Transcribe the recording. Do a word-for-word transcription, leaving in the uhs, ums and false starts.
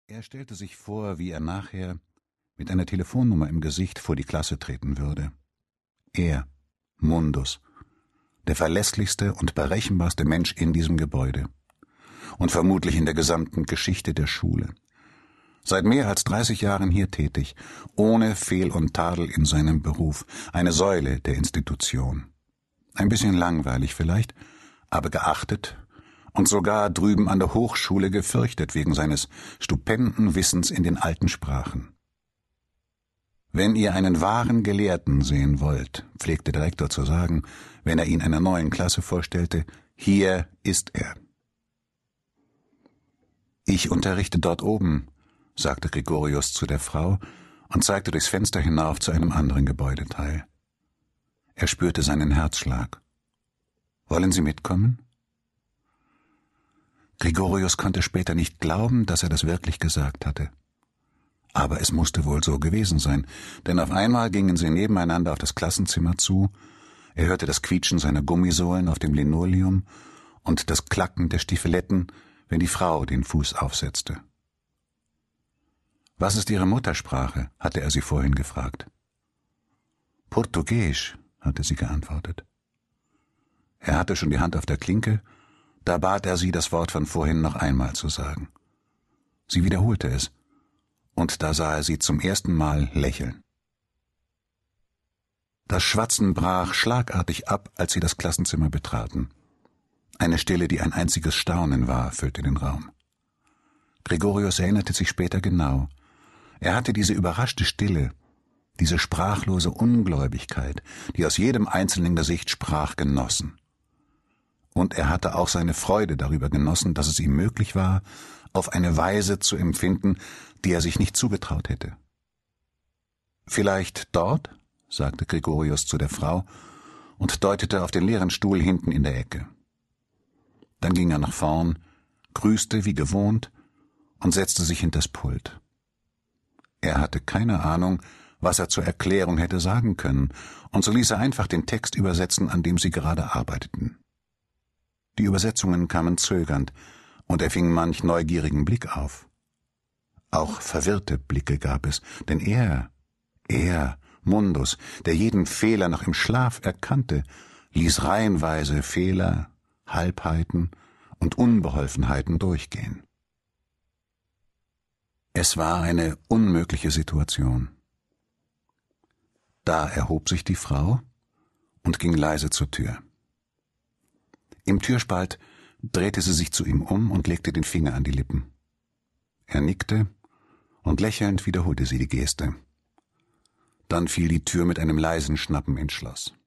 Er stellte sich vor, wie er nachher mit einer Telefonnummer im Gesicht vor die Klasse treten würde. Er, Mundus, der verlässlichste und berechenbarste Mensch in diesem Gebäude und vermutlich in der gesamten Geschichte der Schule. Seit mehr als dreißig Jahren hier tätig, ohne Fehl und Tadel in seinem Beruf, eine Säule der Institution. Ein bisschen langweilig vielleicht, aber geachtet und sogar drüben an der Hochschule gefürchtet wegen seines stupenden Wissens in den alten Sprachen. Wenn ihr einen wahren Gelehrten sehen wollt, pflegte der Rektor zu sagen, wenn er ihn einer neuen Klasse vorstellte, hier ist er. Ich unterrichte dort oben, sagte Gregorius zu der Frau und zeigte durchs Fenster hinauf zu einem anderen Gebäudeteil. Er spürte seinen Herzschlag. »Wollen Sie mitkommen?« Gregorius konnte später nicht glauben, dass er das wirklich gesagt hatte. Aber es musste wohl so gewesen sein, denn auf einmal gingen sie nebeneinander auf das Klassenzimmer zu, er hörte das Quietschen seiner Gummisohlen auf dem Linoleum und das Klacken der Stiefeletten, wenn die Frau den Fuß aufsetzte. »Was ist Ihre Muttersprache?« hatte er sie vorhin gefragt. »Portugiesisch«, hatte sie geantwortet. Er hatte schon die Hand auf der Klinke, da bat er sie, das Wort von vorhin noch einmal zu sagen. Sie wiederholte es, und da sah er sie zum ersten Mal lächeln. Das Schwatzen brach schlagartig ab, als sie das Klassenzimmer betraten. Eine Stille, die ein einziges Staunen war, füllte den Raum. Gregorius erinnerte sich später genau. Er hatte diese überraschte Stille, diese sprachlose Ungläubigkeit, die aus jedem einzelnen Gesicht sprach, genossen. Und er hatte auch seine Freude darüber genossen, dass es ihm möglich war, auf eine Weise zu empfinden, die er sich nicht zugetraut hätte. »Vielleicht dort?« sagte Gregorius zu der Frau und deutete auf den leeren Stuhl hinten in der Ecke. Dann ging er nach vorn, grüßte wie gewohnt und setzte sich hinters Pult. Er hatte keine Ahnung, was er zur Erklärung hätte sagen können, und so ließ er einfach den Text übersetzen, an dem sie gerade arbeiteten. Die Übersetzungen kamen zögernd, und er fing manch neugierigen Blick auf. Auch verwirrte Blicke gab es, denn er, er, Mundus, der jeden Fehler noch im Schlaf erkannte, ließ reihenweise Fehler, Halbheiten und Unbeholfenheiten durchgehen. Es war eine unmögliche Situation. Da erhob sich die Frau und ging leise zur Tür. Im Türspalt drehte sie sich zu ihm um und legte den Finger an die Lippen. Er nickte, und lächelnd wiederholte sie die Geste. Dann fiel die Tür mit einem leisen Schnappen ins Schloss.